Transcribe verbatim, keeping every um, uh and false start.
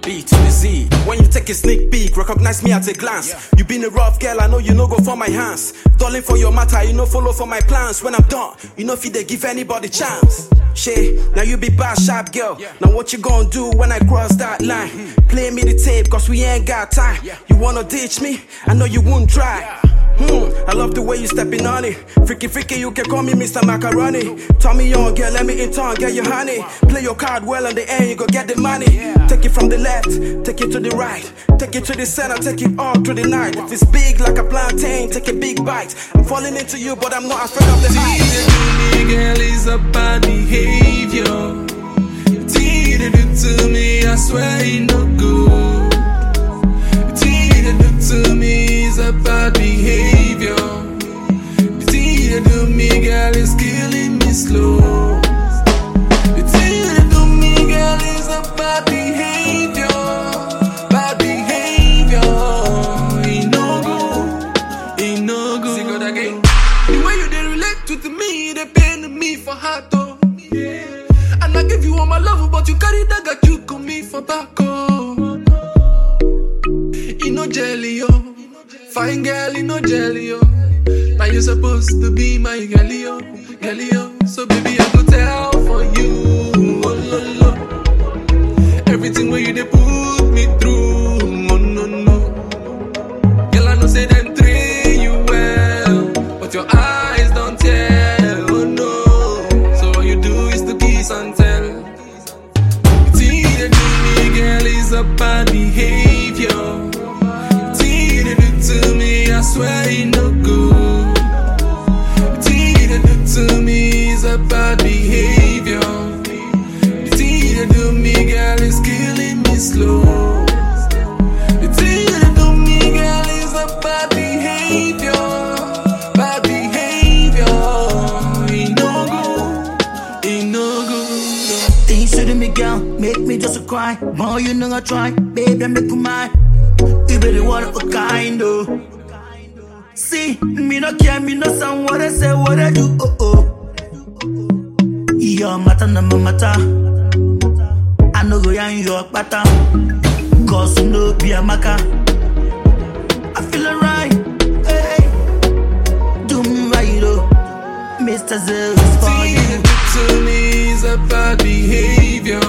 B to the Z. When you take a sneak peek, recognize me at a glance. Yeah. You been a rough girl, I know you no go for my hands. Darling for your matter, you no follow for my plans. When I'm done, you know if they give anybody chance. Shay, now you be bad sharp girl. Yeah. Now what you gonna do when I cross that line? Mm-hmm. Play me the tape, cause we ain't got time. Yeah. You wanna ditch me? I know you won't try. Yeah. Hmm, I love the way you stepping on it. Freaky, freaky, you can call me Mister Macaroni. Turn me on, girl, let me in turn, get your honey. Play your card well on the end, you go get the money. Take it from the left, take it to the right. Take it to the center, take it all through the night. If it's big like a plantain, take a big bite. I'm falling into you, but I'm not afraid of the height. Me, girl, is a bad behavior. Tea to do to me, I swear you no good. Tea to do to me is a bad behavior. The thing you do me, girl, is killing me slow. The thing you do me, girl, is a bad behavior. Bad behavior. It no good. It no good. Sing it again. The way you they relate to me, they pain me for heart, oh. Yeah. And I give you all my love, but you carry that got you come me for back, oh. You no jelly, oh. Fine girl, you no jelly, oh. Now you supposed to be my girlie, oh, girlie, oh. So baby, I go tell for you, oh no no. Everything where you they put me through, oh no no. Girl, I know say them train you well, but your eyes don't tell, oh no. So all you do is to kiss and tell. The thing they do me, girl, is a bad behavior. To me, I swear you no good. The thing you do to me is a bad behavior. The thing you do me, girl, is killing me slow. The thing you do me, girl, is a bad behavior. Bad behavior. It no good. It no good. Things to me, girl, make me just a cry. More you know I try, baby, I make you mine. You be the one of a kind, oh. See, me no care, me no sound what I say, what I do, oh oh. Your matter, no my matter. I know go yan your pattern. Cause you know be a maca. I feel alright, hey. Do me right, oh. Mister Zell is for you. To me is a bad behavior.